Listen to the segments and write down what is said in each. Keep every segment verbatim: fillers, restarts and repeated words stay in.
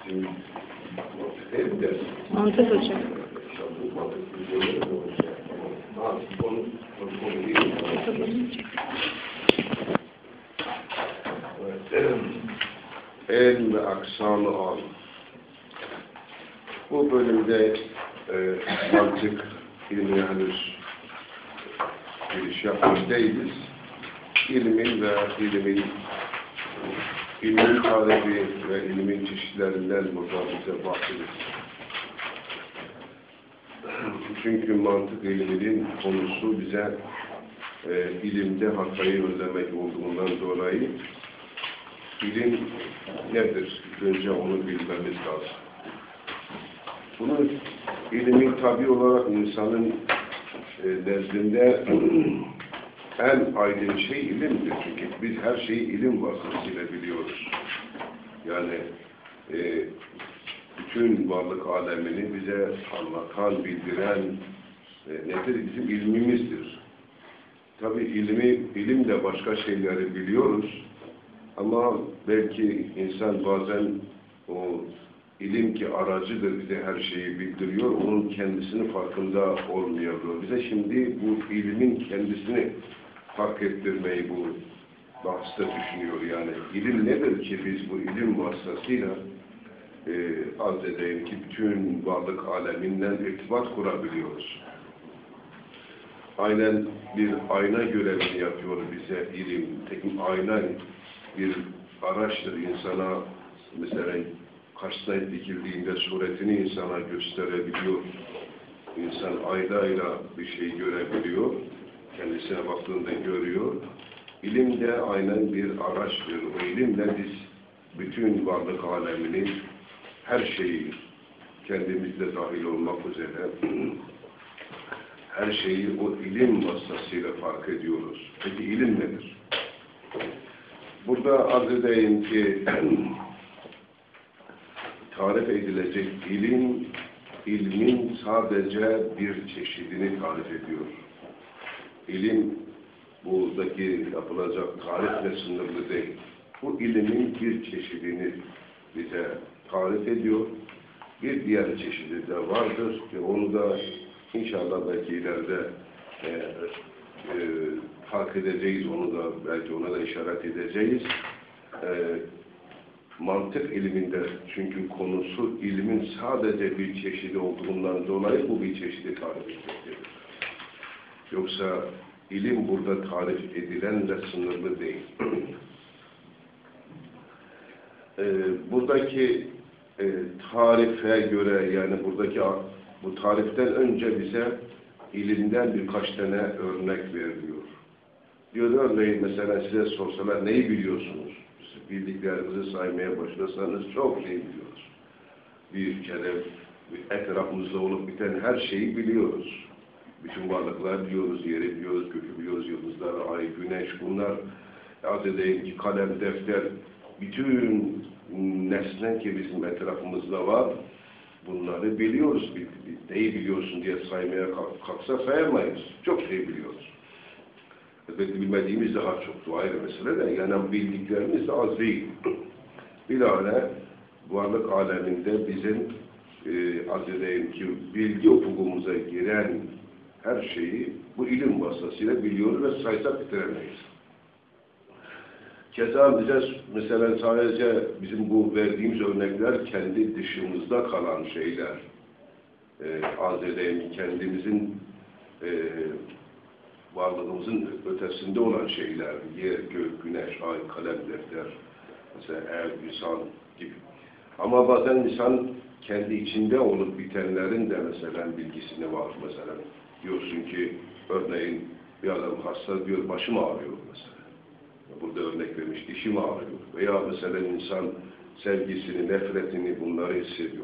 Mantık hocam. El ve aksanı al. Bu bölümde e, mantık ilmine henüz giriş yapmış değiliz. İlmin ve ilmin ilmin tarifi ve ilmin çeşitlerinden burada bize bahsedilir. Çünkü mantık ilminin konusu bize e, ilimde hatayı önlemek olduğundan dolayı ilim nedir? Önce onu bilmemiz lazım. Bunu ilmin tabi olarak insanın e, nezdinde en aydın şey ilimdir. Çünkü biz her şeyi ilim vasıtasıyla biliyoruz. Yani e, bütün varlık alemini bize anlatan, bildiren e, nedir? Bizim ilmimizdir. Tabi ilmi, ilimle başka şeyleri biliyoruz. Ama belki insan bazen o ilim ki aracıdır, bize her şeyi bildiriyor, onun kendisinin farkında olmuyor. Bize şimdi bu ilmin kendisini fark ettirmeyi bu bahste düşünüyor. Yani ilim nedir ki biz bu ilim vasıtasıyla e, arz edeyim ki bütün varlık aleminden irtibat kurabiliyoruz. Aynen bir ayna görevini yapıyor bize ilim. Tekin ayna bir araçtır insana, mesela karşısına dikildiğinde suretini insana gösterebiliyor. İnsan aynayla bir şey görebiliyor. Kendisine baktığında görüyor. İlim de aynen bir araçtır. O ilimle biz bütün varlık aleminin her şeyi, kendimizde dahil olmak üzere her şeyi o ilim vasıtasıyla fark ediyoruz. Peki ilim nedir? Burada arz edeyim ki tarif edilecek ilim, ilmin sadece bir çeşidini tarif ediyor. İlim, buradaki yapılacak tarifle sınırlı değil. Bu ilimin bir çeşidini bize tarif ediyor. Bir diğer çeşidi de vardır ve onu da inşallah belki ileride e, e, fark edeceğiz, onu da belki ona da işaret edeceğiz. E, mantık ilminde çünkü konusu ilmin sadece bir çeşidi olduğundan dolayı bu bir çeşidi tarif edecektir. Yoksa ilim burada tarif edilenle sınırlı değil. e, buradaki e, tarife göre yani buradaki bu tariften önce bize ilimden birkaç tane örnek veriliyor. Diyor örneğin mesela size sorsalar neyi biliyorsunuz? Bildiklerinizi saymaya başlasanız çok şey biliyoruz. Bir kere etrafımızda olup biten her şeyi biliyoruz. Bütün varlıklar biliyoruz, yeri biliyoruz, gökü biliyoruz, yıldızlar, ay, güneş, bunlar az edeyim ki kalem, defter, bütün nesne ki bizim etrafımızda var, bunları biliyoruz. Neyi biliyorsun diye saymaya kalksa sayamayız. Çok şey biliyoruz. Elbette bilmediğimiz daha çoktu, ayrı mesele de. Yani bildiklerimiz de az değil. Bilahare varlık aleminde bizim e, az edeyim ki bilgi ufukumuza giren her şeyi bu ilim vasıtasıyla biliyoruz ve saysak bitiremeyiz. Keza bize mesela sadece bizim bu verdiğimiz örnekler kendi dışımızda kalan şeyler. E, az edeyim kendimizin e, varlığımızın ötesinde olan şeyler, yer, gök, güneş, ay, kalem, defter, mesela ev, insan gibi. Ama bazen insan kendi içinde olup bitenlerin de mesela bilgisini var. Mesela diyorsun ki örneğin bir adam hasta diyor başım ağrıyor mesela. Burada örnek vermiş, dişim ağrıyor. Veya mesela insan sevgisini, nefretini bunları hissediyor.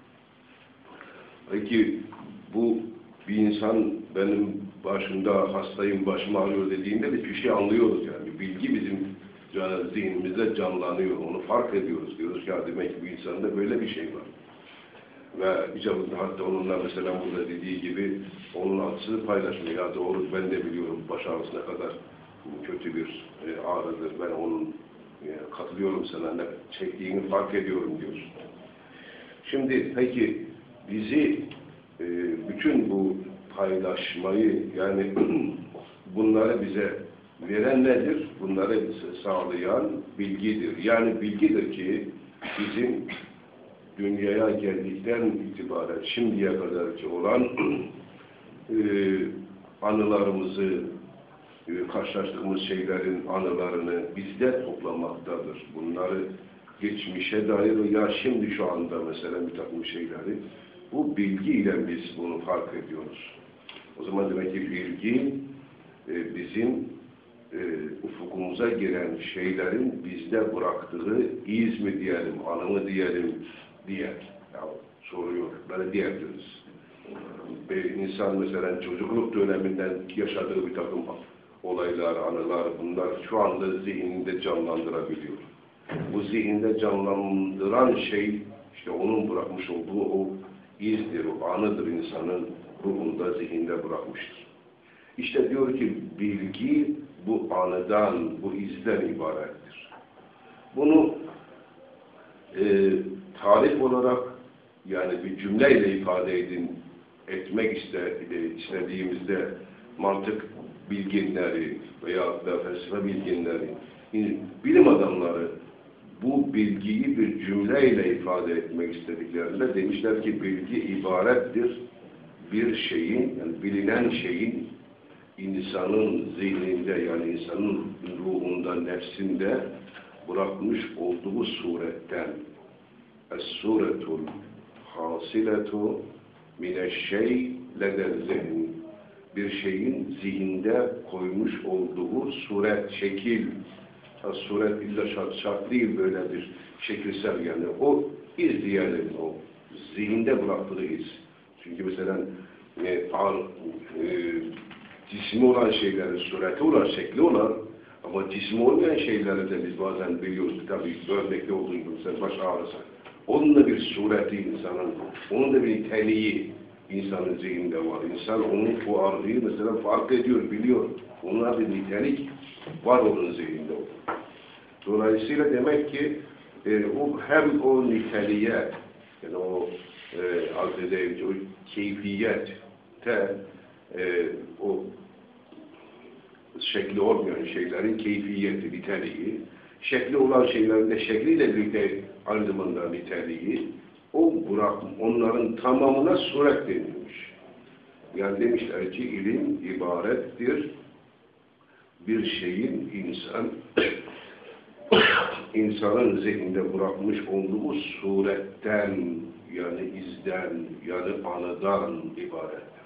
Peki bu bir insan benim başımda hastayım, başım ağrıyor dediğinde bir şey anlıyoruz yani. Bilgi bizim yani zihnimizde canlanıyor, onu fark ediyoruz. Diyoruz ki ya demek ki bu insanda böyle bir şey var. Ve icabında hatta onunla mesela burada dediği gibi onun acısını paylaşmıyor. Ya doğru ben de biliyorum baş ağrısı ne kadar kötü bir e, ağrıdır. Ben onun e, katılıyorum sana ne çektiğini fark ediyorum diyorsun. Şimdi peki bizi e, bütün bu paylaşmayı yani bunları bize veren nedir? Bunları sağlayan bilgidir. Yani bilgidir ki bizim dünyaya geldikten itibaren şimdiye kadarki olan e, anılarımızı, e, karşılaştığımız şeylerin anılarını bizde toplamaktadır. Bunları geçmişe dair ya şimdi şu anda mesela bir takım şeyleri bu bilgiyle biz bunu fark ediyoruz. O zaman demek ki bilgi e, bizim e, ufukumuza giren şeylerin bizde bıraktığı iz mi diyelim, anı mı diyelim diye ya, soruyor. Böyle diyebiliriz. Bir insan mesela çocukluk döneminden yaşadığı bir takım olaylar, anılar bunlar şu anda zihninde canlandırabiliyor. Bu zihinde canlandıran şey işte onun bırakmış olduğu o izdir, o anıdır insanın ruhunda, zihinde bırakmıştır. İşte diyor ki bilgi bu anıdan, bu izden ibarettir. Bunu e, tarif olarak yani bir cümleyle ifade edin, etmek iste, istediğimizde mantık bilginleri veya felsefe bilginleri, bilim adamları bu bilgiyi bir cümleyle ifade etmek istediklerinde demişler ki bilgi ibarettir bir şeyin, yani bilinen şeyin insanın zihninde yani insanın ruhunda, nefsinde bırakmış olduğu suretten es-suretul hasiletu mineşşey ledel zihn bir şeyin zihinde koymuş olduğu suret, şekil ha, suret illa şart, şart değil böyle bir şekilsel yani o iz diyelim o zihinde bıraktığı iz. Çünkü mesela e, ar, e, cismi olan şeylerin sureti olan, şekli olan ama cismi olmayan şeyleri de biz bazen biliyoruz. Tabii örnekte olduğu gibi mesela baş ağrısı. Onun da bir sureti insanın, onun da bir niteliği insanın zihninde var. İnsan onun bu ağrıyı mesela fark ediyor, biliyor. Ona bir nitelik var onun zihninde. Dolayısıyla demek ki e, o hem o niteliğe yani o e, arz edeyim, o keyfiyette e, o şekli olmayan şeylerin keyfiyeti, niteliği, şekli olan şeylerin de şekliyle birlikte aynı zamanda niteliği, o bırak, onların tamamına suret denilmiş. Yani demişler ki ilim ibarettir bir şeyin insan insanın zihninde bırakmış olduğu suretten yani izden yani anıdan ibarettir.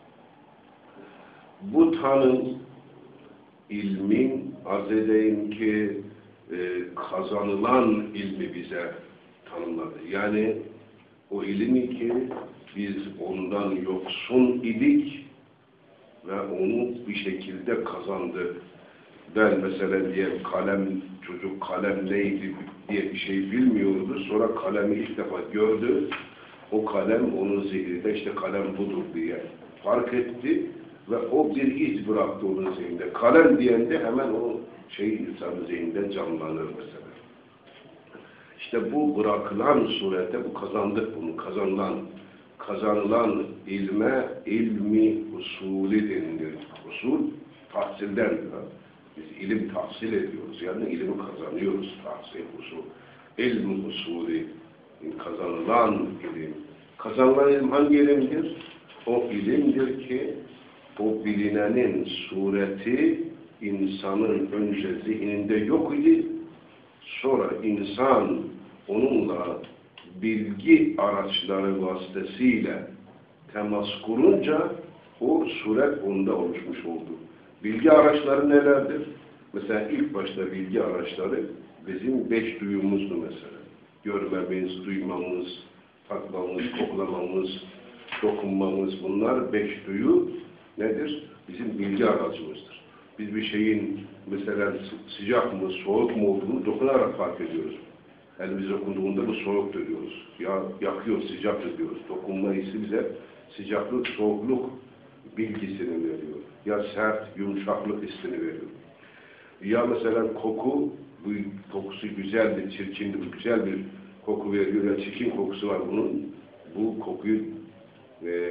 Bu tanım ilmin arz edeyim ki e, kazanılan ilmi bize tanımladı. Yani o ilmi ki biz ondan yoksun idik ve onu bir şekilde kazandık. Ben mesela diye kalem, çocuk kalem neydi diye bir şey bilmiyordu. Sonra kalemi ilk defa gördü. O kalem onun zihninde işte kalem budur diye fark etti. Ve o bir iz bıraktı onun zihninde. Kalem diyende hemen o şey insanın zihninde canlanır mesela. İşte bu bırakılan surette bu kazandık bunu. Kazanılan, kazanılan ilme ilmi usulü denilir. Usul tahsilden. Biz ilim tahsil ediyoruz. Yani ilimi kazanıyoruz. Tahsil, usul. İlm usulü kazanılan ilim. Kazanılan ilim hangi ilimdir? O ilimdir ki o bilinenin sureti insanın önce zihninde yok idi. Sonra insan onunla bilgi araçları vasıtasıyla temas kurunca o suret onda oluşmuş oldu. Bilgi araçları nelerdir? Mesela ilk başta bilgi araçları bizim beş duyumuzdu mesela. Görmemiz, duymamız, tatmamız, koklamamız, dokunmamız bunlar beş duyu nedir? Bizim bilgi aracımızdır. Biz bir şeyin mesela sıcak mı, soğuk mu olduğunu dokunarak fark ediyoruz. Elimize dokunduğunda bu soğuk diyoruz. Ya yakıyor, sıcak diyoruz. Dokunma hissi bize sıcaklık, soğukluk bilgisini veriyor. Ya sert, yumuşaklık hissini veriyor. Ya mesela koku, bu kokusu güzeldir, çirkindir, güzel bir koku veriyor. Ya çirkin kokusu var bunun. Bu kokuyu e,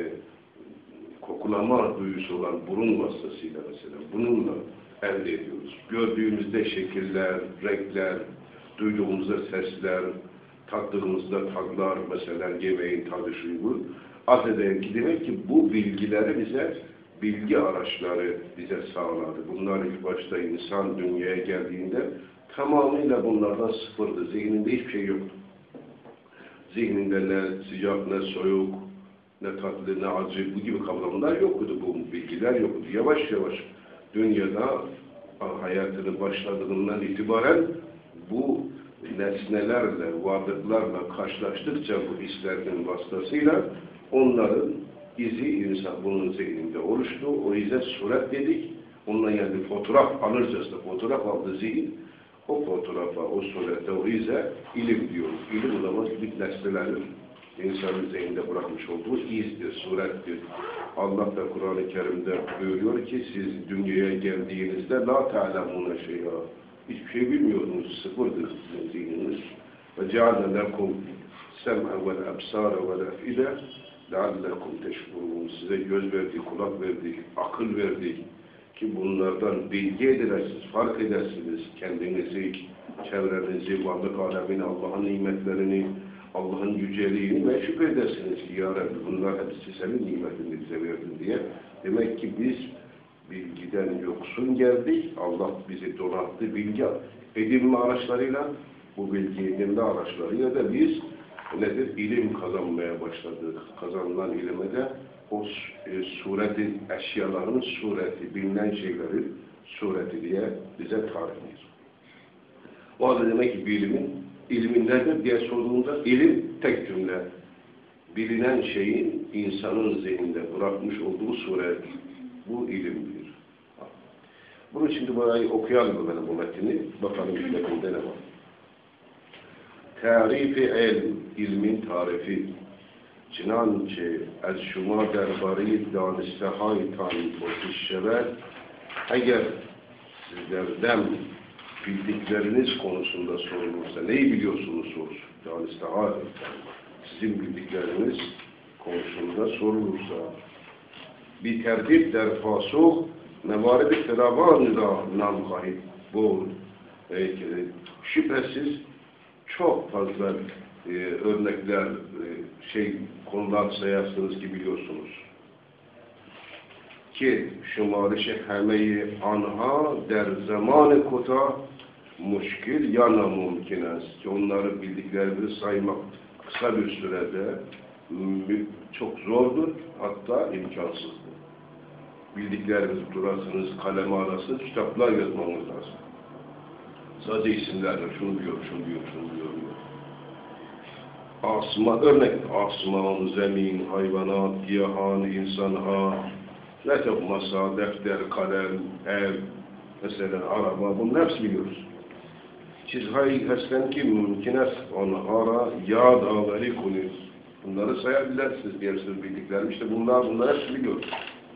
kokulama duyusu olan burun vasıtasıyla mesela bununla elde ediyoruz. Gördüğümüzde şekiller, renkler, duyduğumuzda sesler, tattığımızda tadlar, mesela yemeğin tadı şu bu. Aslında ki demek ki bu bilgileri bize, bilgi araçları bize sağladı. Bunlar ilk başta insan dünyaya geldiğinde tamamıyla bunlardan sıfırdı. Zihninde hiçbir şey yoktu. Zihninde ne sıcak, ne soğuk, ne tatlı, ne acı, bu gibi kavramlar yoktu, bu bilgiler yoktu. Yavaş yavaş dünyada hayatını başladığından itibaren bu nesnelerle, varlıklarla karşılaştıkça bu hislerin vasıtasıyla onların izi insan bunun zihninde oluştu. O ize suret dedik. Onunla yani fotoğraf alırcasına fotoğraf aldı zihin. O fotoğrafa, o surete, o ize ilim diyoruz. İlim olamaz bir nesnelerin insanın zihninde bırakmış olduğu izdir, surettir. Allah da Kur'an-ı Kerim'de buyuruyor ki siz dünyaya geldiğinizde la ta'lemune şey'a, hiçbir şey bilmiyordunuz, sıfırdır sizin zihniniz. Ve cealne lekum sem'e vel ebsâre vel ef'ide leallekum teşkurun. Size göz verdik, kulak verdik, akıl verdik ki bunlardan bilgi edersiniz, fark edersiniz kendinizi, çevrenizi, varlık alemini, Allah'ın nimetlerini, Allah'ın yüceliğini ve şüphe edersiniz ki ya Rabbi bunlar hepsi senin nimetini bize verdin diye. Demek ki biz bilgiden yoksun geldik. Allah bizi donattı bilgi edinme araçlarıyla, bu bilgi edinme araçlarıyla da biz nedir? İlim kazanmaya başladık. Kazanılan ilime de o e, sureti, eşyaların sureti, bilinen şeylerin sureti diye bize tarif ediyor. O halde demek ki bilimin, ilmin nedir diye sorduğunda ilim tek cümle. Bilinen şeyin insanın zihninde bırakmış olduğu suret. Bu ilimdir. Bunun şimdi burayı okuyalım mı benim bu metni? Bakalım metninde ne var. Tarifi el, ilmin tarifi. Çinançe, ez şuma derbari danistehaytan bozişşever. Eğer sizlerden bildikleriniz konusunda sorulursa, neyi biliyorsunuz sorsun? Danistehaytan. Sizin bildikleriniz konusunda sorulursa, bir tertip der fasuh, mevarib-i teravan da nam kahip bu. Şüphesiz çok fazla e, örnekler, e, şey konular sayarsınız ki biliyorsunuz. Ki şumarişi hemeyi anha der zamanı kota muşkil yana mümkün است. Ki onları bildiklerini saymak kısa bir sürede çok zordur, hatta imkansızdır. Bildiklerinizi durarsınız, kaleme arasınız, kitaplar yazmamız lazım. Sadece isimlerle şunu diyor, şunu diyor, şunu diyor. Asma, örnek asman, zemin, hayvanat, giyahan, insanha, letep, masa, defter, kalem, ev, mesela araba, bunun hepsi biliyoruz. Çizhay hesten ki mümkün es onhara yad averi kunuz. Bunları sayabilirsiniz, diğersiniz bildiklerim. İşte bunlar, bunlar hepsi biliyoruz.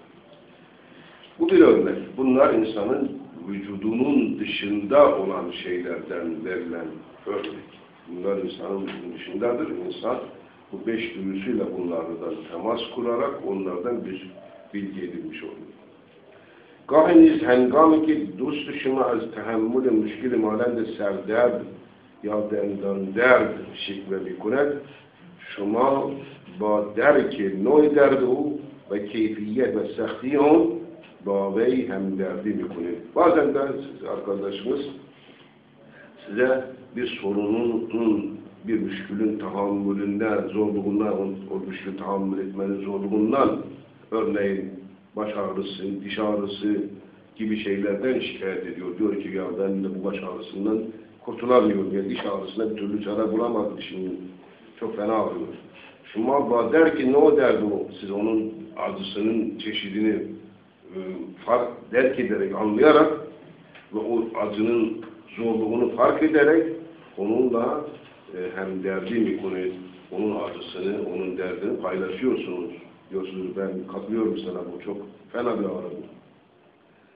Bu bir örnek. Bunlar insanın vücudunun dışında olan şeylerden verilen örnek. Bunlar insanın dışındadır. İnsan bu beş duyusuyla bunlardan temas kurarak onlardan bir bilgi edilmiş oluyor. Gahiniz hengami ki dostu şuna az tehemmül müşkil malende serderd ya dendan derd şikve bikunet şuma ba derki noy derdu ve keyfiyet ve sehtiyon bağvey hem derdi mikunit. Bazen de arkadaşımız size bir sorunun, bir müşkülün tahammülünden, zorluğundan, o müşkül tahammül etmenin zorluğundan, örneğin baş ağrısı, diş ağrısı gibi şeylerden şikayet ediyor. Diyor ki ya ben de bu baş ağrısından kurtulamıyorum. Yani diş ağrısına bir türlü çare bulamadım şimdi. Çok fena ağrıyor. Şu mabba der ki ne o derdi o? Siz onun acısının çeşidini e, fark derk ederek, anlayarak ve o acının zorluğunu fark ederek onunla e, hem derdi mi konu, onun acısını, onun derdini paylaşıyorsunuz. Diyorsunuz ben katılıyorum sana, bu çok fena bir ağrı.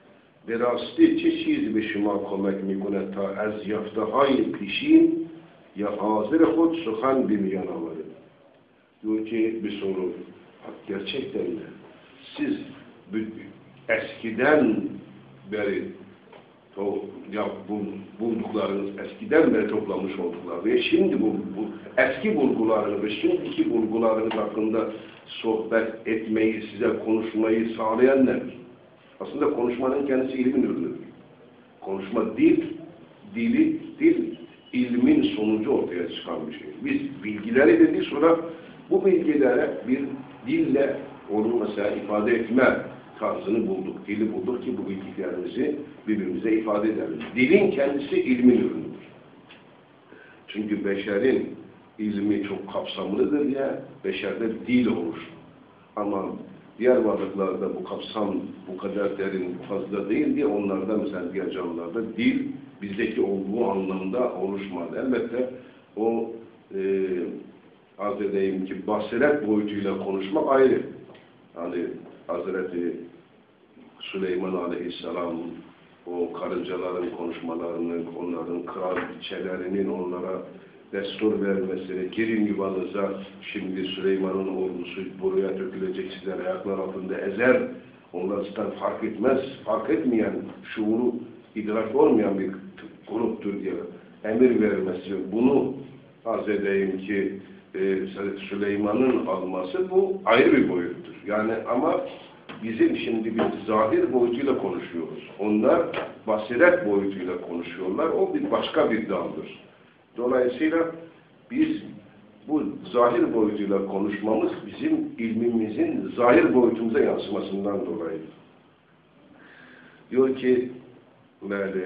Berasti çe çizi be şuma komek mikune ta az yaftahay pişin ya hazır khud suhan bilmeyen amalı. Diyor ki bir soru, gerçekten de siz eskiden beri o ya bu, bulduklarınız eskiden beri toplamış olduklar ve şimdi bu, bu eski bulgularını ve şimdiki bulgularınız hakkında sohbet etmeyi, size konuşmayı sağlayan nedir? Aslında konuşmanın kendisi ilmin ürünüdür. Konuşma dil, dili, dil ilmin sonucu ortaya çıkan bir şey. Biz bilgileri dedik, sonra bu bilgilere bir dille onu mesela ifade etme tarzını bulduk. Dili bulduk ki bu bilgilerimizi birbirimize ifade edelim. Dilin kendisi ilmin ürünüdür. Çünkü beşerin ilmi çok kapsamlıdır ya, beşerde dil olur. Ama diğer varlıklarda bu kapsam bu kadar derin, fazla değil diye onlarda mesela diğer canlılarda dil bizdeki olduğu anlamda oluşmadı. Elbette o e, az edeyim ki basiret boyutuyla konuşmak ayrı. Hani Hazreti Süleyman Aleyhisselam o karıncaların konuşmalarını, onların kraliçelerinin onlara destur vermesini, girin yuvanıza, şimdi Süleyman'ın ordusu buraya dökülecek, sizler ayaklar altında ezer, onlar sizden fark etmez, fark etmeyen, şuuru idrak olmayan bir gruptur diye emir vermesi, bunu arz edeyim ki e, Süleyman'ın alması bu ayrı bir boyuttur. Yani ama bizim şimdi bir zahir boyutuyla konuşuyoruz. Onlar basiret boyutuyla konuşuyorlar. O bir başka bir daldır. Dolayısıyla biz bu zahir boyutuyla konuşmamız bizim ilmimizin zahir boyutumuza yansımasından dolayı. Diyor ki böyle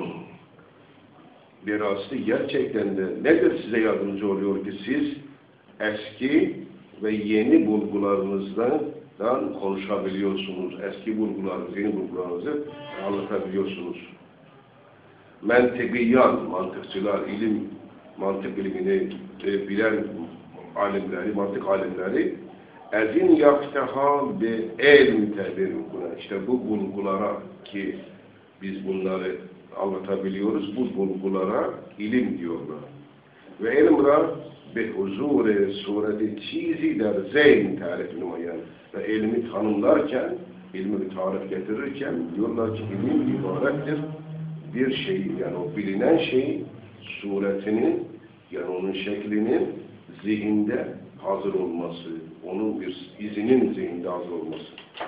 bir aslı gerçekten de nedir size yardımcı oluyor ki siz eski ve yeni bulgularınızdan konuşabiliyorsunuz. Eski bulgularınızı, yeni bulgularınızı anlatabiliyorsunuz. Mentebiyan, mantıkçılar, ilim, mantık ilimini e, bilen alimleri, mantık alimleri ezin yakteha bi ilm tebirukuna. İşte bu bulgulara ki biz bunları anlatabiliyoruz, bu bulgulara ilim diyorlar. Ve ilmra bi huzur sureti çizi der zeyn tarif numayan. Ve ilmi tanımlarken, ilmi tarif getirirken diyorlar ki ilim ibarettir. Bir şey, yani o bilinen şey suretinin, yani onun şeklinin zihinde hazır olması, onun bir izinin zihinde hazır olması.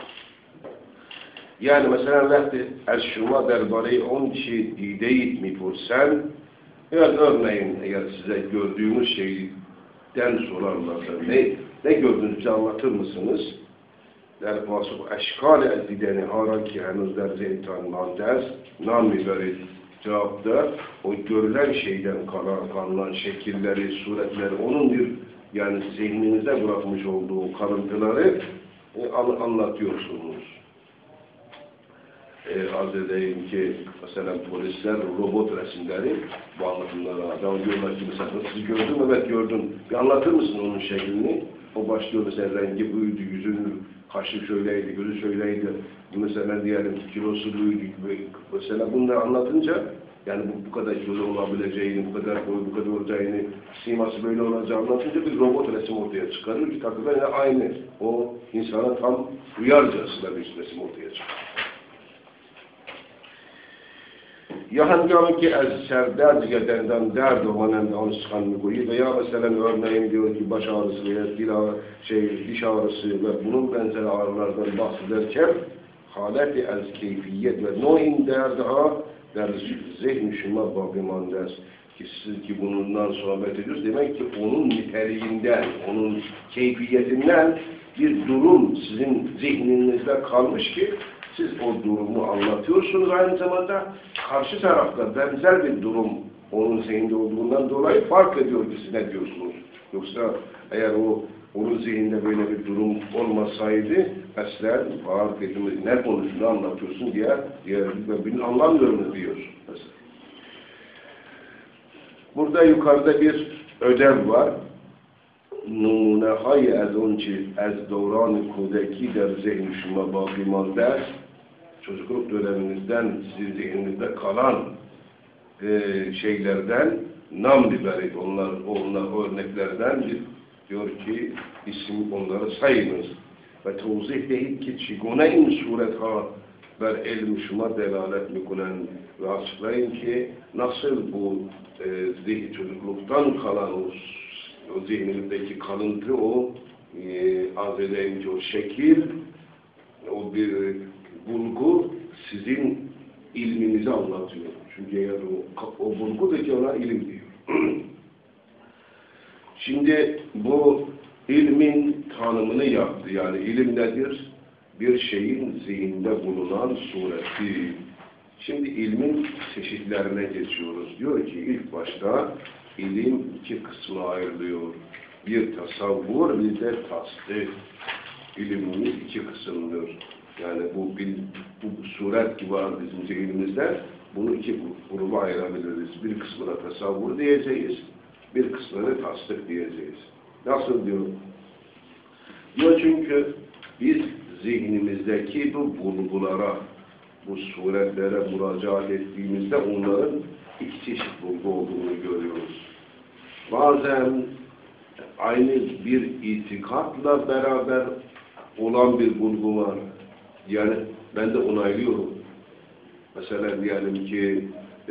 Yani mesela vakti eşşuma derbareyi on kişi dideyit mi pursen, eğer örneğin eğer size gördüğünüz şeyden sorarlarsa ne, ne gördüğünüzü anlatır mısınız? Der pasuk eşkali ezdideni hara ki henüz der zeytan mandez nam verir cevapta o görülen şeyden kalan, kalan şekilleri, suretleri onun bir yani zihninize bırakmış olduğu kalıntıları e, an, anlatıyorsunuz. E, arz edeyim ki mesela polisler robot resimleri bu anlatımlara adam diyorlar ki mesela sizi gördüm, evet gördüm. Bir anlatır mısın onun şeklini? O başlıyor mesela rengi buydu, yüzünü kaşı şöyleydi, gözü şöyleydi. Mesela diyelim kilosu buydu. Mesela bunları anlatınca yani bu, bu kadar kilo olabileceğini, bu kadar boy, bu kadar olacağını, siması böyle olacağını anlatınca bir robot resim ortaya çıkarıyor ki tabii yani aynı o insana tam uyarcasına bir resim ortaya çıkıyor. Ya hangi ki az serdar gedenden dert olmadan da onu çıkan mı koyuyor veya mesela örneğin diyor ki baş ağrısı veya dil ağrı, şey, diş ağrısı ve bunun benzeri ağrılardan bahsederken haleti az keyfiyet ve no'in derdaha der zihn şuma bakımandaz ki siz ki bunundan sohbet ediyoruz demek ki onun niteliğinden, onun keyfiyetinden bir durum sizin zihninizde kalmış ki siz o durumu anlatıyorsunuz aynı zamanda karşı tarafta benzer bir durum onun zihninde olduğundan dolayı fark ediyor ki siz ne diyorsunuz. Yoksa eğer o onun zihninde böyle bir durum olmasaydı esler fark edilmez. Ne konuştuğunu anlatıyorsun diye diğer birbirini anlamıyorum diyor. Mesela. Burada yukarıda bir ödev var. Numunehay ez onçi ez davran kudeki der zihn şuma baki madde çocukluk döneminizden sizin zihninizde kalan e, şeylerden nam biberiydi. Onlar, onlar örneklerdendir. Diyor ki, isim onları sayınız. Ve tevzih deyip ki, çigone in suret ha ber ilm şuma delalet mikunen ve açıklayın ki, nasıl bu e, zihin çocukluktan kalan o, o zihninizdeki kalıntı, o e, arz edeyim ki o şekil, o bir bulgu sizin ilminizi anlatıyor. Çünkü eğer o, o bulgudur ki ona ilim diyor. Şimdi bu ilmin tanımını yaptı. Yani ilim nedir? Bir şeyin zihinde bulunan sureti. Şimdi ilmin çeşitlerine geçiyoruz. Diyor ki ilk başta ilim iki kısma ayrılıyor. Bir tasavvur, bir de tasdik. İlimimiz iki kısımdır. Yani bu, bir, bu suret gibi var bizim zihnimizde. Bunu iki gruba ayırabiliriz. Bir kısmına tasavvur diyeceğiz, bir kısmına tasdik diyeceğiz. Nasıl diyor? Diyor çünkü biz zihnimizdeki bu bulgulara, bu suretlere müracaat ettiğimizde onların iki çeşit bulgu olduğunu görüyoruz. Bazen aynı bir itikatla beraber olan bir bulgu var. Yani ben de onaylıyorum. Mesela diyelim ki e,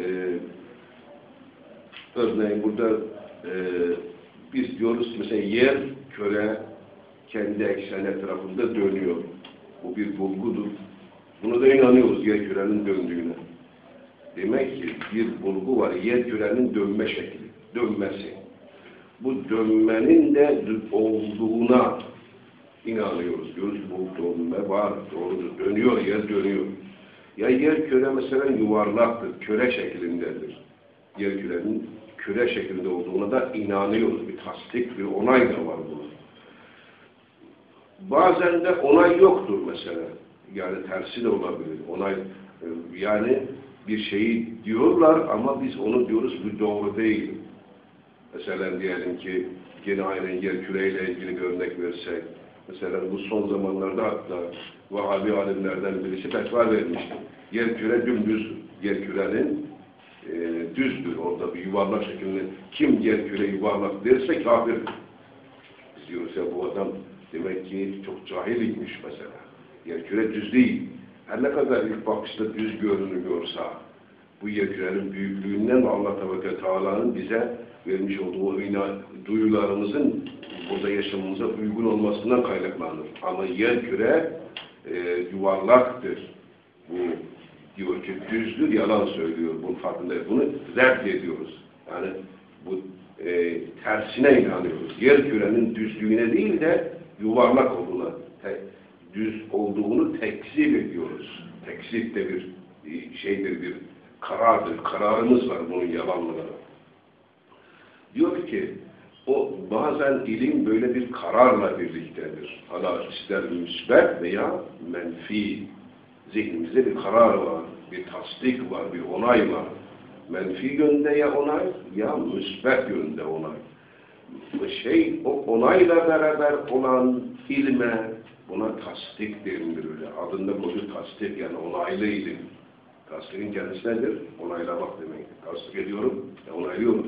örneğin burada e, biz diyoruz mesela yer küre kendi eksen etrafında dönüyor. Bu bir bulgudur. Buna da inanıyoruz yer kürenin döndüğüne. Demek ki bir bulgu var. Yer kürenin dönme şekli. Dönmesi. Bu dönmenin de olduğuna inanıyoruz. Diyoruz bu dönme var. Doğrudur. Dönüyor. Yer dönüyor. Ya yer küre mesela yuvarlaktır. Küre şeklindedir. Yer kürenin küre şeklinde olduğuna da inanıyoruz. Bir tasdik, bir onay da var bunun. Bazen de onay yoktur mesela. Yani tersi de olabilir. Onay, yani bir şeyi diyorlar ama biz onu diyoruz bu doğru değil. Mesela diyelim ki yine aynen yer küreyle ilgili bir örnek versek. Mesela bu son zamanlarda hatta Vahabi alimlerden birisi fetva vermişti. Yer küre dümdüz, yer kürenin e, düzdür. Orada bir yuvarlak şeklinde. Kim yer küre yuvarlak derse kafir. Biz diyoruz ya bu adam demek ki çok cahiliymiş mesela. Yer küre düz değil. Her ne kadar ilk bakışta düz görünüyorsa bu yer kürenin büyüklüğünden ve Allah Teala'nın bize vermiş olduğu duyularımızın burada yaşamımıza uygun olmasından kaynaklanır. Ama yer küre e, yuvarlaktır. Bu diyor ki düzdür, yalan söylüyor. Bunun farkındayız. Bunu redd ediyoruz. Yani bu e, tersine inanıyoruz. Yer kürenin düzlüğüne değil de yuvarlak olduğuna, te, düz olduğunu tekzip ediyoruz. Tekzip de bir şeydir, bir karardır. Kararımız var bunun yalanlığına. Diyor ki o bazen ilim böyle bir kararla birliktedir. Hala ister müsbet veya menfi. Zihnimizde bir karar var, bir tasdik var, bir onay var. Menfi yönde ya onay ya müsbet yönde onay. Şey, o onayla beraber olan ilme buna tasdik denilir öyle. Adında koyduğu tasdik yani onaylı ilim. Tasdikin kendisi nedir? Onaylamak demek. Tasdik ediyorum, onaylıyorum.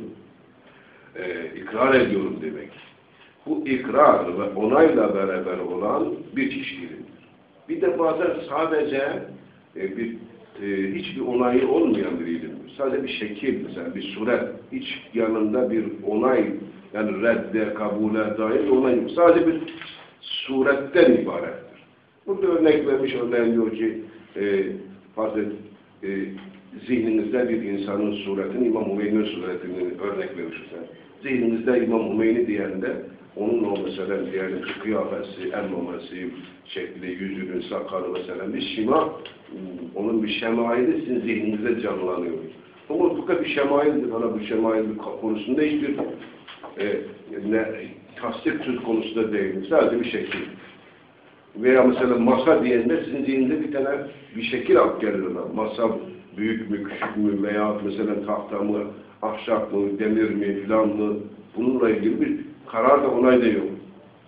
Ee, ikrar ediyorum demek. Bu ikrar ve onayla beraber olan bir çeşit ilimdir. Bir de bazen sadece e, bir e, hiçbir onayı olmayan bir ilimdir. Sadece bir şekil mesela bir suret. Hiç yanında bir onay yani redde, kabule dair bir onay yok. Sadece bir suretten ibarettir. Burada örnek vermiş örneğin diyor ki e, farz et, e, zihninizde bir insanın suretini İmam Hümeyni'nin suretini örnek vermişler. Zihninizde İmam Hümeyni diyende onun o mesela diyelim ki kıyafesi, elmaması, şekli, yüzünün, sakalı mesela bir şima, onun bir şemaili sizin zihninizde canlanıyor. Ama mutlaka bir şemaildir. Bana bu şemail konusunda hiçbir e, ne, tasdik söz konusu da değil. Sadece bir şekil. Veya mesela masa diyende sizin zihninde bir tane bir şekil alıp gelirler. Masa büyük mü, küçük mü veya mesela tahta mı, ahşap mı, demir mi, filan mı? Bununla ilgili bir karar da onay da yok.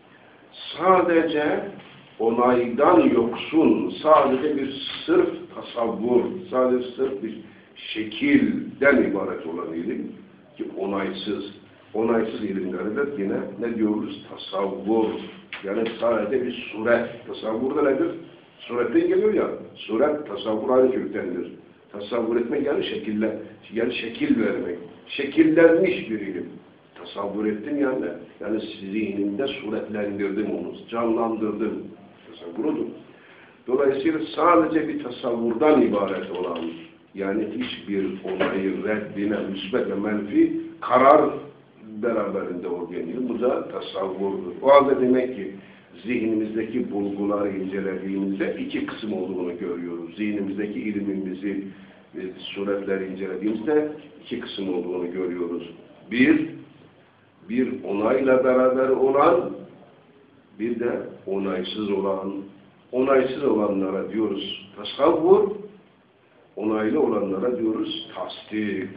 Sadece onaydan yoksun, sadece bir sırf tasavvur, sadece sırf bir şekilden ibaret olan ilim, ki onaysız. Onaysız ilimlere de yine ne diyoruz? Tasavvur. Yani sadece bir suret. Tasavvur da nedir? Suretten geliyor ya. Suret, tasavvur aynı köktendir. Tasavvur etmek yani şekiller, yani şekil vermek. Şekillenmiş bir ilim. Tasavvur ettim yani. Yani zihnimde suretlendirdim onu. Canlandırdım. Tasavvur odur. Dolayısıyla sadece bir tasavvurdan ibaret olan, yani hiçbir onayı, reddine, müsbet ve menfi karar beraberinde organiyor. Bu da tasavvurdur. O halde demek ki zihnimizdeki bulguları incelediğimizde iki kısım olduğunu görüyoruz. Zihnimizdeki ilimimizi, e, suretleri incelediğimizde iki kısım olduğunu görüyoruz. Bir, bir onayla beraber olan, bir de onaysız olan. Onaysız olanlara diyoruz tasavvur, onaylı olanlara diyoruz tasdik.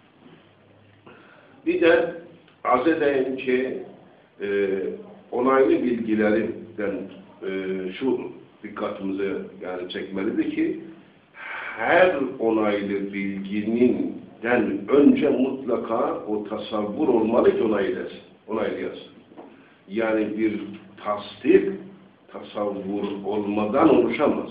Bir de arz edeyim ki e, onaylı bilgilerinden e, şu dikkatimizi yani çekmelidir ki her onaylı bilgininden önce mutlaka o tasavvur olmalı ki onaylasın. Onaylayasın. Yani bir tasdik tasavvur olmadan oluşamaz.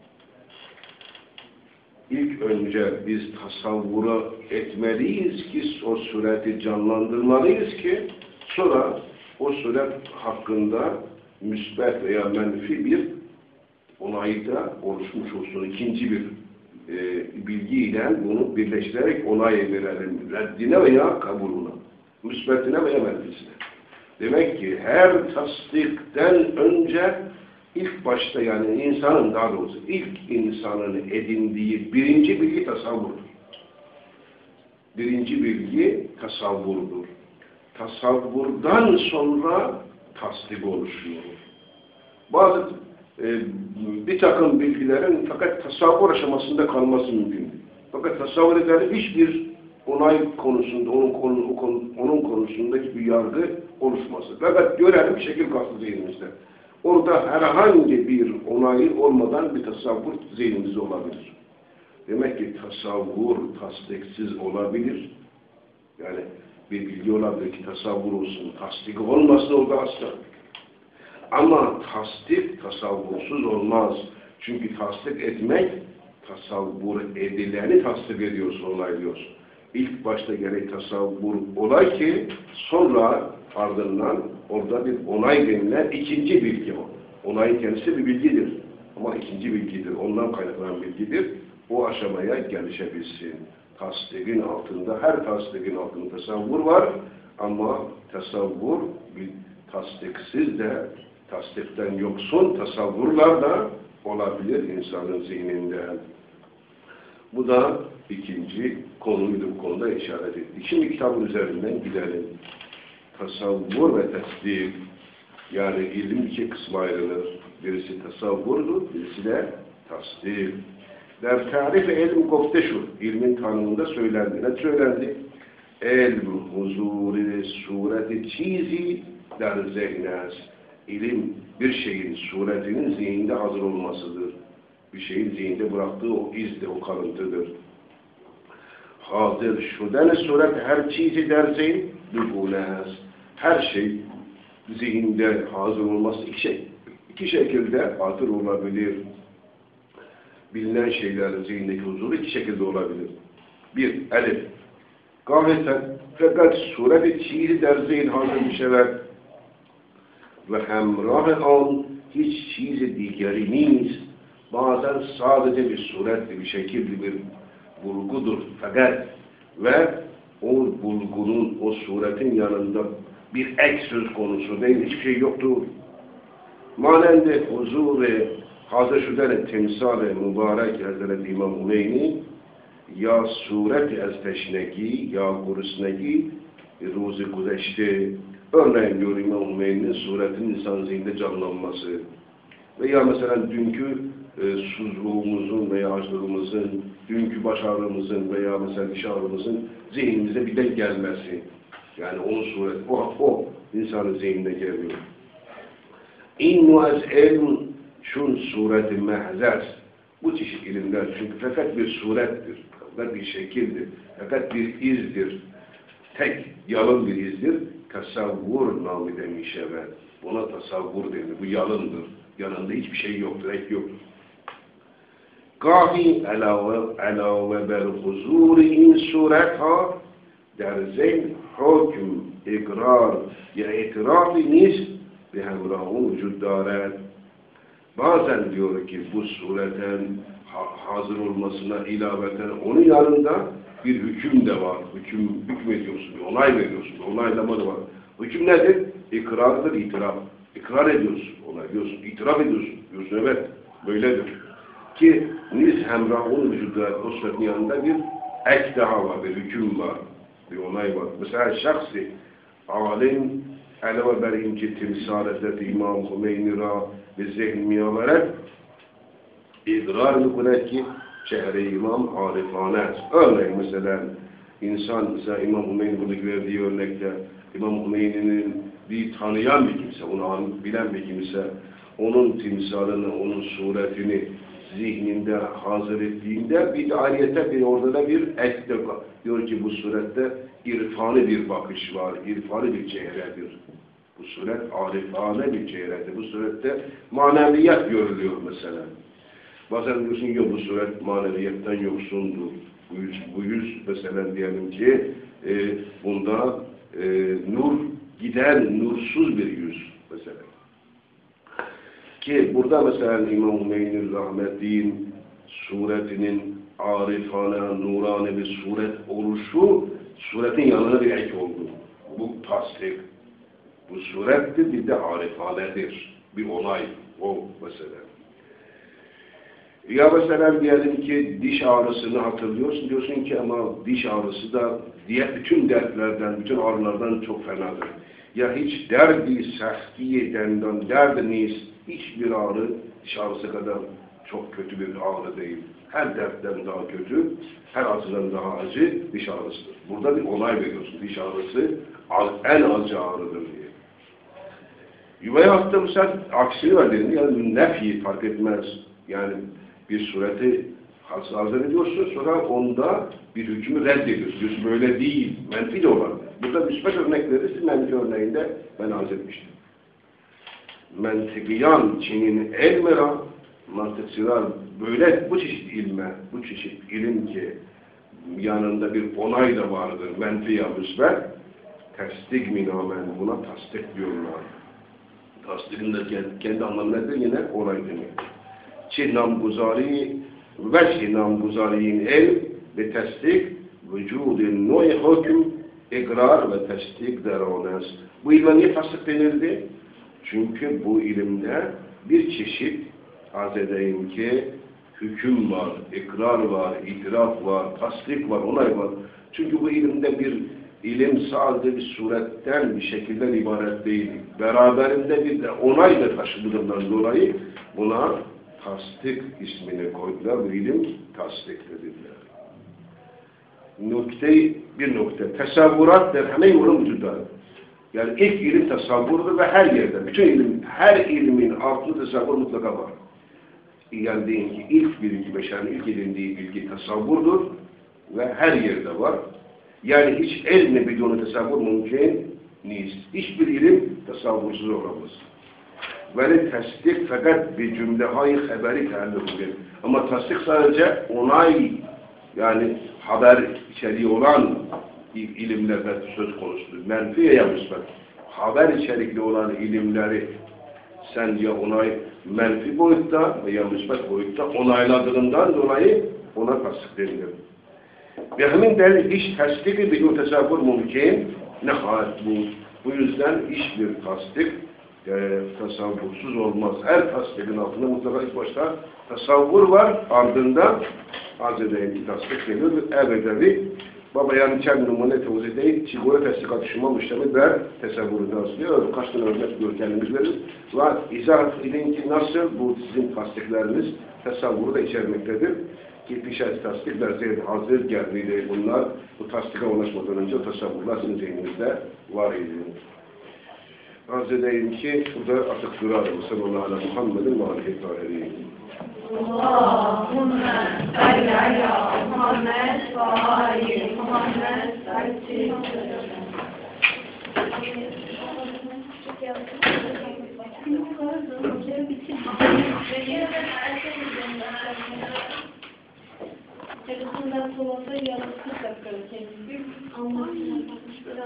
İlk önce biz tasavvuru etmeliyiz ki o sureti canlandırmalıyız ki sonra o suret hakkında müsbet veya menfi bir onayda oluşmuş olsun. İkinci bir e, bilgiyle bunu birleştirerek onay verelim. Reddine veya kabuluna. Müsbetine veya menfisine. Demek ki her tasdikten önce ilk başta yani insanın daha doğrusu ilk insanın edindiği birinci bilgi tasavvurdur. Birinci bilgi tasavvurdur. Tasavvurdan sonra tasdik oluşuyor. Bazı e, bir takım bilgilerin fakat tasavvur aşamasında kalması mümkün. Fakat tasavvur eden hiçbir onay konusunda, onun, konu, onun konusundaki bir yargı oluşması. Fakat görelim şekil kastı zihnimizde. Orada herhangi bir onay olmadan bir tasavvur zihnimizde olabilir. Demek ki tasavvur tasdiksiz olabilir. Yani bir bilgi olabilir ki tasavvur olsun, tasdik olmasın orada asla. Ama tasdik tasavvursuz olmaz. Çünkü tasdik etmek tasavvur edileni tasdik ediyorsun, onaylıyorsun. İlk başta gerek tasavvur olay ki sonra ardından orada bir onay denilen ikinci bilgi o. Onayın kendisi bir bilgidir. Ama ikinci bilgidir. Ondan kaynaklanan bilgidir. O aşamaya gelişebilsin. Tasdiğin altında, her tasdiğin altında tasavvur var. Ama tasavvur bir tasdiksiz de, tasdikten yoksun tasavvurlar da olabilir insanın zihninde. Bu da ikinci konuydu, bu konuda işaret ettik. Şimdi kitabın üzerinden gidelim. Tasavvur ve tasdik, yani ilim iki kısma ayrılır. Birisi tasavvurdur, birisi de tasdik. Der tarif ilm gofte şu, ilmin tanımında söylendi. Ne söylendi? Ilm huzuri sureti çizi der zehnes. İlim bir şeyin suretinin zihinde hazır olmasıdır. Bir şeyin zihinde bıraktığı o izde, o kalıntıdır. Hazır şuden suret her çizi der zeyn dugunes. Her şey zihinde hazır olması iki şey. İki şekilde hazır olabilir. Bilinen şeylerin zihindeki huzuru iki şekilde olabilir. Bir, elif. Gayeten fakat sureti çizi der zeyn hazır bir şeyler ve hemrah an hiç çizi diğeriniz bazen sadece bir suretli, bir şekilli bir bulgudur. Fakat ve o bulgunun, o suretin yanında bir ek söz konusu değil, hiçbir şey yoktur. Manende huzur ve hazır şüden temsal-i mübarek Hazreti İmam Hümeyni ya suret az teşnegi ya gurusnegi ruzu güzeşte. Örneğin diyor İmam Hümeyni'nin suretin insan zihninde canlanması veya mesela dünkü e, susuzluğumuzun veya açlığımızın, dünkü baş ağrımızın veya mesela diş ağrımızın zihnimize bir denk gelmesi. Yani onun sureti, o, o insanın zihninde geliyor. İnnu az ilm şun sureti mehzer. Bu çeşit ilimler çünkü fakat bir surettir, fakat bir şekildir, fakat bir izdir. tek, yalın bir izdir. Tasavvur namı demiş evet. Buna tasavvur denir. Bu yalındır. Yanında hiçbir şey yoktur, ek yoktur. Gahi elave, elave bel huzur in suret ha der zeyn hükm, ikrar ya itiraf niz ve hemrahun vücud daret. Bazen diyor ki bu sureten hazır olmasına ilaveten onun yanında bir hüküm de var. Hüküm, hükmediyorsun, bir onay veriyorsun, bir onaylama da var. Hüküm nedir? İkrardır, itiraf. İkrar ediyorsun, onaylıyorsun, itiraf ediyorsun. Diyorsun evet, böyledir. Ki niz hemrahun vücuda o suretin yanında bir ek daha var, bir hüküm var, bir onay var. Mesela şahsi, alim, eleve berhim ki timsal Hazreti İmam Hümeyni ra ve zihn miyaveret, idrar mı ki şehre imam arifane. Örneğin mesela insan, mesela İmam Hümeyni buradaki verdiği örnekte İmam Hümeyni'nin bir tanıyan bir kimse, onu bilen bir kimse, onun timsalını, onun suretini zihninde hazır ettiğinde bir de ayrıyete bir orada da bir ekte var. Diyor ki bu surette irfani bir bakış var, irfani bir çehredir. Bu suret arifane bir çehredir. Bu surette maneviyat görülüyor mesela. Bazen diyorsun ki bu suret maneviyetten yoksundur. Bu yüz, bu yüz mesela diyelim ki e, bunda e, nur giden nursuz bir yüz mesela. Ki burada mesela İmam Hümeyni rahmetliğin suretinin arifane, nurane bir suret oluşu suretin yanına bir ek oldu. Bu tasdik. Bu surettir, bir de arifanedir. Bir onay. O mesela. Ya mesela diyelim ki diş ağrısını hatırlıyorsun. Diyorsun ki ama diş ağrısı da diğer bütün dertlerden, bütün ağrılardan çok fenadır. Ya hiç derdi, sehtiye denden, derdiniz, hiçbir ağrı diş ağrısı kadar çok kötü bir ağrı değil. Her dertten daha kötü, her acıdan daha acı diş ağrısıdır. Burada bir onay veriyorsun. Diş ağrısı en acı ağrıdır diye. Yuvaya hatta mesela aksini var dediğinde yani nefi fark etmez. Yani bir sureti hazır ediyorsun, sonra onda bir hükmü reddediyorsun. Diyorsun böyle değil, menfi de olan. Burada müsbet örnek verirsin, menfi örneğinde ben arz etmiştim. Mentikiyan Çin'in elmera, mantıkçılar böyle bu çeşit ilme, bu çeşit ilim ki yanında bir onay da vardır, menfi ya müsbet, tasdik minamen buna tasdik diyorlar. Tasdikin de kendi, kendi anlamı nedir? Yine onay demektir. Çi namguzari ve çi namguzariyin el ve tasdik vücudun noy hüküm ikrar ve tasdik derones. Bu ilme niye tasdik denildi? Çünkü bu ilimde bir çeşit arz edeyim ki hüküm var, ikrar var, itiraf var, tasdik var, onay var. Çünkü bu ilimde bir ilim sadece bir suretten, bir şekilden ibaret değil. Beraberinde bir de onay da taşıdığından dolayı buna tasdik ismini koydular. Bu ilim tasdik dediler. Nokte, bir nokta. Tesavvurat der hemen yorum vücuda. Yani ilk ilim tasavvurdur ve her yerde. Bütün ilim, her ilmin altında tasavvur mutlaka var. Yani deyin ki ilk bilgi, beşerin ilk edindiği bilgi tasavvurdur ve her yerde var. Yani hiç elme bidonu tasavvur mümkün değil. Hiçbir ilim tasavvursuz olamaz. Ve tasdik fakat bir cümle-hay haberi teallüktür. Ama tasdik sadece onay, yani haber içeriği olan ilimlerde söz konusudur. Menfi ya müsbet. Haber içerikli olan ilimleri sen ya onay menfi boyutta veya müsbet boyutta onayladığından dolayı ona tasdik denilir. Ve hemen delil iş tasdiki bir tasavvur mümkün. Ne hal bu? Bu yüzden hiçbir tasdik e, tasavvursuz olmaz. Her tasdikin altında mutlaka ilk başta tasavvur var. Ardından arz edeyim tasdik geliyor. Ebedevi baba yani kendi numune tevzi değil. Çigore tasdik atışıma müştemil ver tesavvuru taslıyor. Kaç tane örnek gör kendimiz verir. Ve izah edin ki nasıl bu sizin tasdikleriniz tesavvuru da içermektedir. Ki pişet tasdikler zeyde hazır geldiğinde bunlar bu tasdika ulaşmadan önce o tasavvurlar sizin zihninizde var idi. Arz edeyim ki burada artık durarım. Sallallahu aleyhi ve Muhammedin ve aleyhi tahirin. Allahümme salli ala Muhammed ve aleyhi Muhammed Telefonu da soğukta yarım kırk dakika. Anladım.